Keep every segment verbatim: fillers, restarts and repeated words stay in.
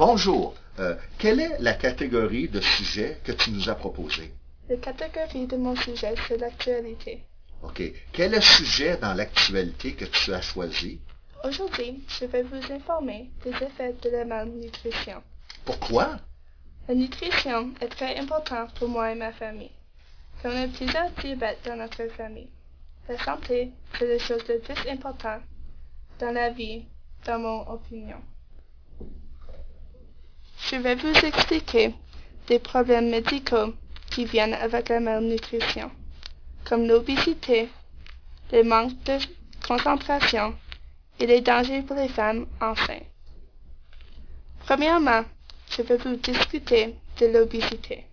Bonjour. Euh, quelle est la catégorie de sujet que tu nous as proposé? La catégorie de mon sujet, c'est l'actualité. OK. Quel est le sujet dans l'actualité que tu as choisi? Aujourd'hui, je vais vous informer des effets de la malnutrition. Pourquoi? La nutrition est très importante pour moi et ma famille. Car on a plusieurs diabètes dans notre famille. La santé, c'est la chose la plus importante dans la vie, dans mon opinion. Je vais vous expliquer des problèmes médicaux qui viennent avec la malnutrition, comme l'obésité, le manque de concentration et les dangers pour les femmes enceintes. Premièrement, je vais vous discuter de l'obésité.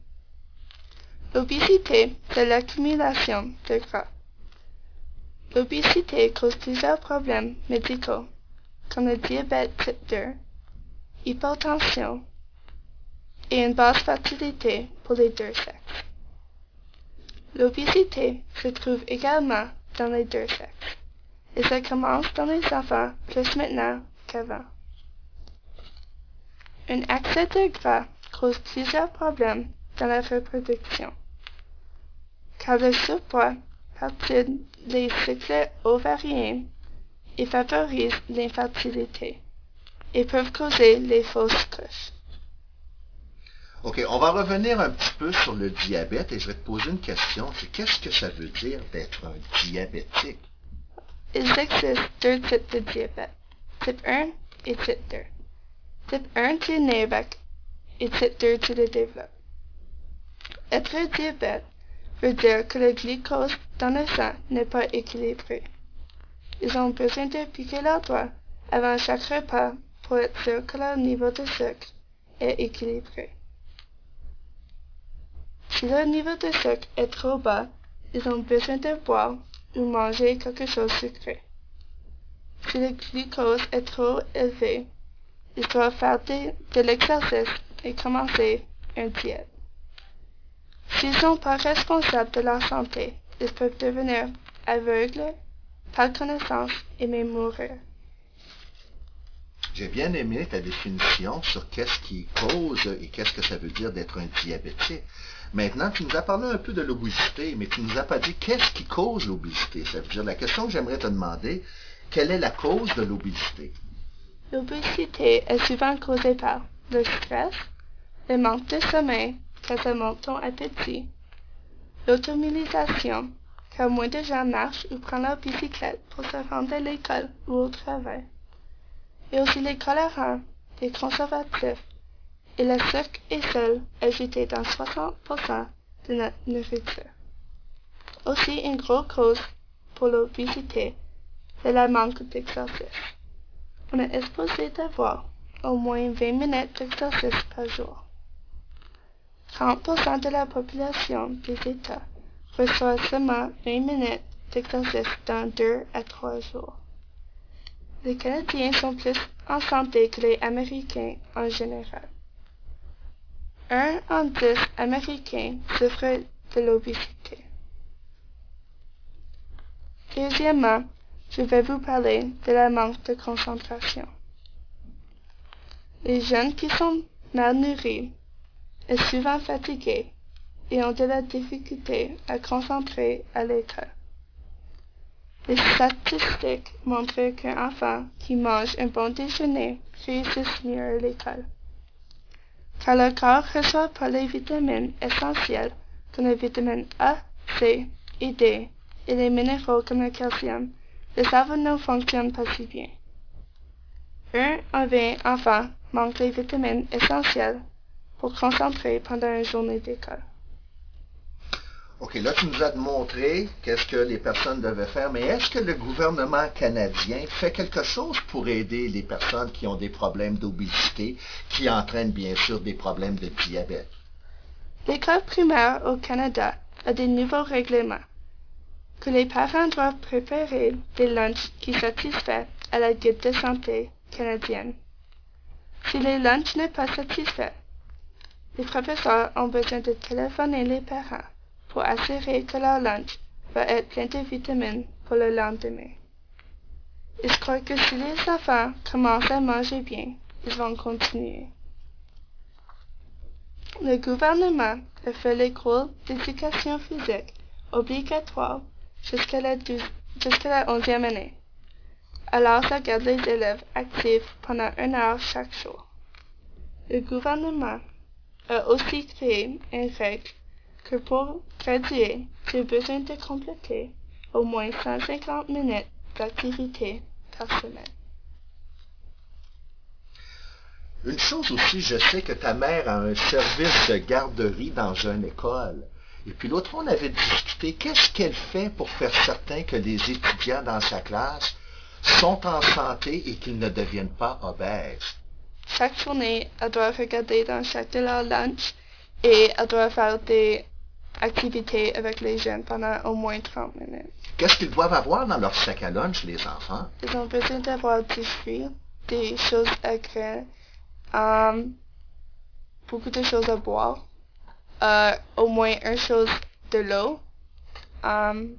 L'obésité, c'est l'accumulation de gras. L'obésité cause plusieurs problèmes médicaux, comme le diabète type deux, hypertension et une basse fertilité pour les deux sexes. L'obésité se trouve également dans les deux sexes, et ça commence dans les enfants plus maintenant qu'avant. Un excès de gras cause plusieurs problèmes dans la reproduction, car le surpoids perturbe les cycles ovariens et favorise l'infertilité, et peuvent causer les fausses couches. OK, on va revenir un petit peu sur le diabète et je vais te poser une question. C'est qu'est-ce que ça veut dire d'être un diabétique? Il existe deux types de diabète, type un et type deux. Type un, tu es né avec, et type deux, tu le développes. Être diabète veut dire que le glucose dans le sang n'est pas équilibré. Ils ont besoin de piquer leurs doigts avant chaque repas pour être sûr que leur niveau de sucre est équilibré. Si leur niveau de sucre est trop bas, ils ont besoin de boire ou manger quelque chose de sucré. Si le glucose est trop élevé, ils doivent faire de, de l'exercice et commencer une diète. S'ils ne sont pas responsables de leur santé, ils peuvent devenir aveugles, perdre connaissance et même mourir. J'ai bien aimé ta définition sur qu'est-ce qui cause et qu'est-ce que ça veut dire d'être un diabétique. Maintenant, tu nous as parlé un peu de l'obésité, mais tu ne nous as pas dit qu'est-ce qui cause l'obésité. Ça veut dire, la question que j'aimerais te demander, quelle est la cause de l'obésité? L'obésité est souvent causée par le stress, le manque de sommeil, car ça monte ton appétit, l'automobilisation, car moins de gens marchent ou prennent leur bicyclette pour se rendre à l'école ou au travail, et aussi les colorants, les conservatifs, et le sucre est seul ajouté dans soixante pour cent de notre nourriture. Aussi, une grosse cause pour l'obésité, c'est le manque d'exercice. On est exposé d'avoir au moins vingt minutes d'exercice par jour. quarante pour cent de la population des États reçoit seulement vingt minutes d'exercice dans deux à trois jours. Les Canadiens sont plus en santé que les Américains en général. Un en dix Américains souffre de l'obésité. Deuxièmement, je vais vous parler de la manque de concentration. Les jeunes qui sont malnourris sont souvent fatigués et ont de la difficulté à concentrer à l'école. Les statistiques montrent qu'un enfant qui mange un bon déjeuner réussit mieux à l'école, car le corps ne reçoit pas les vitamines essentielles comme les vitamines A, C et D et les minéraux comme le calcium. Le cerveau ne fonctionne pas si bien. Un en vingt enfants manque les vitamines essentielles pour concentrer pendant une journée d'école. OK, là, tu nous as montré qu'est-ce que les personnes devaient faire, mais est-ce que le gouvernement canadien fait quelque chose pour aider les personnes qui ont des problèmes d'obésité, qui entraînent bien sûr des problèmes de diabète? L'école primaire au Canada a des nouveaux règlements, que les parents doivent préparer des lunchs qui satisfont à la guide de santé canadienne. Si les lunchs ne sont pas satisfaits, les professeurs ont besoin de téléphoner les parents pour assurer que leur lunch va être plein de vitamines pour le lendemain. Et je crois que si les enfants commencent à manger bien ils vont continuer. Le gouvernement a fait l'école d'éducation physique obligatoire jusqu'à la, jusqu'à la onzième année. Alors ça garde les élèves actifs pendant une heure chaque jour. Le gouvernement a aussi créé une règle que pour graduer, tu as besoin de compléter au moins cent cinquante minutes d'activité par semaine. Une chose aussi, je sais que ta mère a un service de garderie dans une école. Et puis l'autre fois, on avait discuté, qu'est-ce qu'elle fait pour faire certain que les étudiants dans sa classe sont en santé et qu'ils ne deviennent pas obèses? Chaque journée, elle doit regarder dans chaque de leurs lunchs et elle doit faire des activités avec les jeunes pendant au moins trente minutes. Qu'est-ce qu'ils doivent avoir dans leur sac à lunch, les enfants? Ils ont besoin d'avoir des fruits, des choses à grains, um, beaucoup de choses à boire, uh, au moins une chose de l'eau, um,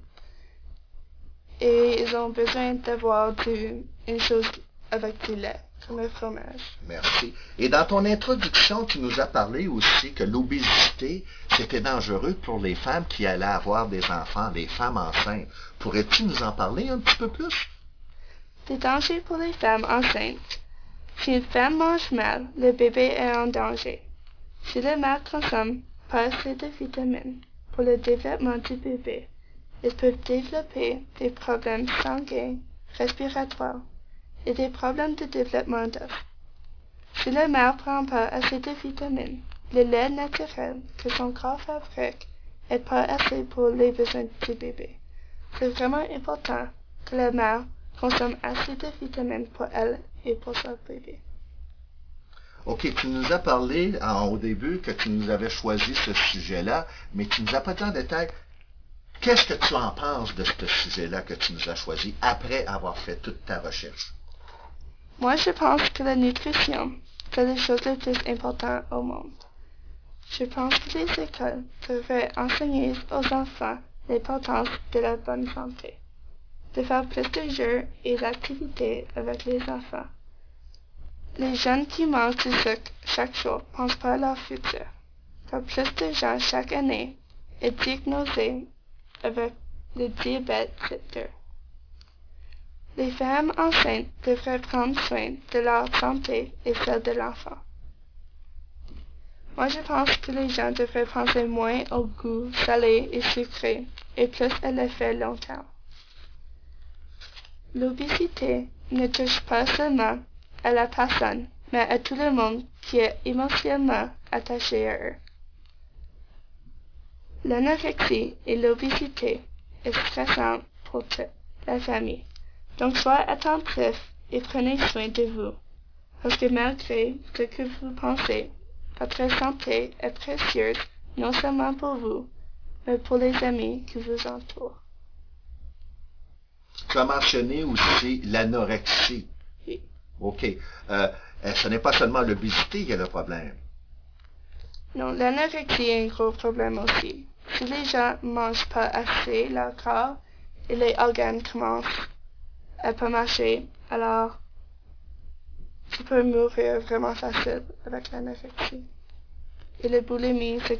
et ils ont besoin d'avoir du, une chose avec du lait, comme le fromage. Merci. Et dans ton introduction, tu nous as parlé aussi que l'obésité, c'était dangereux pour les femmes qui allaient avoir des enfants, des femmes enceintes. Pourrais-tu nous en parler un petit peu plus? Des dangers pour les femmes enceintes. Si une femme mange mal, le bébé est en danger. Si la mère consomme pas assez de vitamines pour le développement du bébé, ils peuvent développer des problèmes sanguins, respiratoires et des problèmes de développement d'os. Si la mère prend pas assez de vitamines, le lait naturel que son corps fabrique n'est pas assez pour les besoins du bébé. C'est vraiment important que la mère consomme assez de vitamines pour elle et pour son bébé. OK, tu nous as parlé en, au début que tu nous avais choisi ce sujet-là, mais tu nous as pas dit en détail qu'est-ce que tu en penses de ce sujet-là que tu nous as choisi après avoir fait toute ta recherche. Moi, je pense que la nutrition, c'est la chose la plus importante au monde. Je pense que les écoles devraient enseigner aux enfants l'importance de la bonne santé, de faire plus de jeux et d'activités avec les enfants. Les jeunes qui mangent du sucre chaque jour pensent pas à leur futur, car plus de gens chaque année est diagnosé avec le diabète type deux. Les femmes enceintes devraient prendre soin de leur santé et celle de l'enfant. Moi, je pense que les gens devraient penser moins au goût salé et sucré et plus à l'effet long terme. L'obésité ne touche pas seulement à la personne, mais à tout le monde qui est émotionnellement attaché à eux. L'anorexie et l'obésité est stressant pour toute la famille. Donc soyez attentifs et prenez soin de vous, parce que malgré ce que vous pensez, votre santé est précieuse non seulement pour vous, mais pour les amis qui vous entourent. Tu as mentionné aussi l'anorexie. Oui. OK. Euh, ce n'est pas seulement l'obésité qui est le problème. Non, l'anorexie est un gros problème aussi. Si les gens ne mangent pas assez leur corps et les organes commencent à pas marcher, alors tu peux mourir vraiment facile avec l'anorexie. Et la boulimie, c'est